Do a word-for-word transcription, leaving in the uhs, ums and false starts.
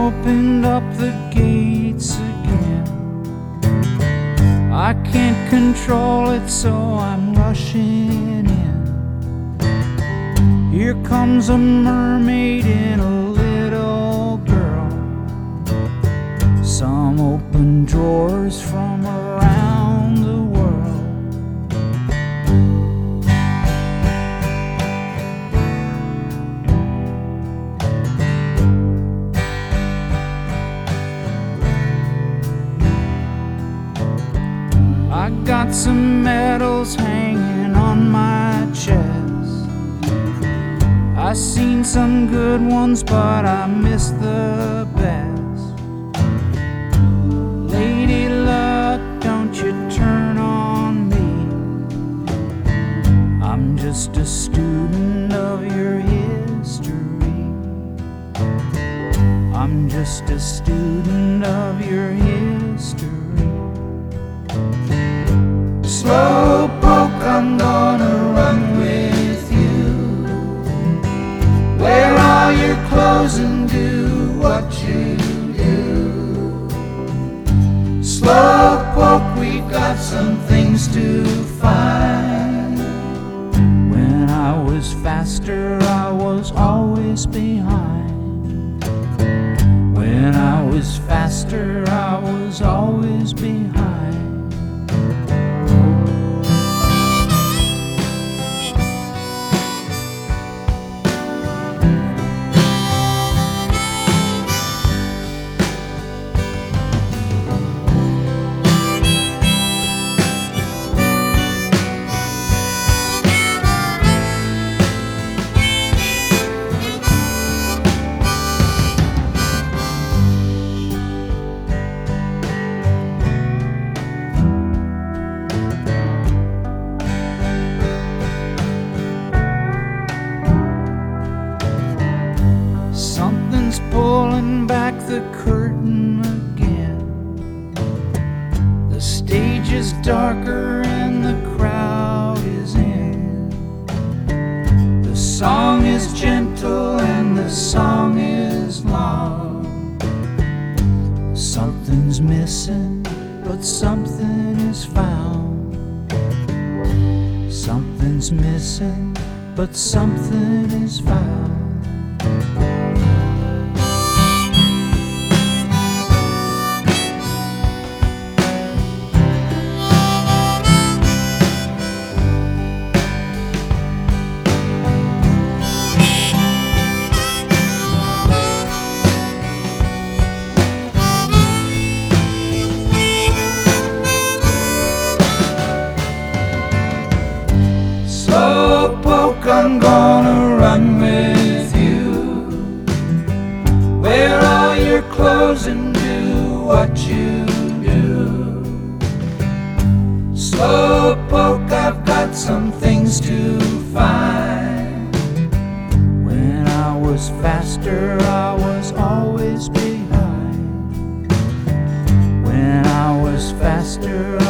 opened up the gates again. I can't control it, so I'm rushing in. Here comes a mermaid and a little girl. Some open drawers from around the world. I got some medals hanging on my chest. I seen some good ones, but I missed the best. Lady Luck, don't you turn on me. I'm just a student of your history. I'm just a student of your history. Slowpoke, I'm gonna run with you. Wear all your clothes and do what you do. Slowpoke, we've got some things to find. When I was faster, I was always behind. When I was faster, I was always behind. Something's pulling back the curtain again. The stage is darker and the crowd is in. The song is gentle and the song is long. Something's missing, but something is found. Something's missing, but something is found. Slowpoke, I'm gonna run with you. Wear all your clothes and do what you do. Slowpoke, I've got some things to find. When I was faster, I was always behind. When I was faster,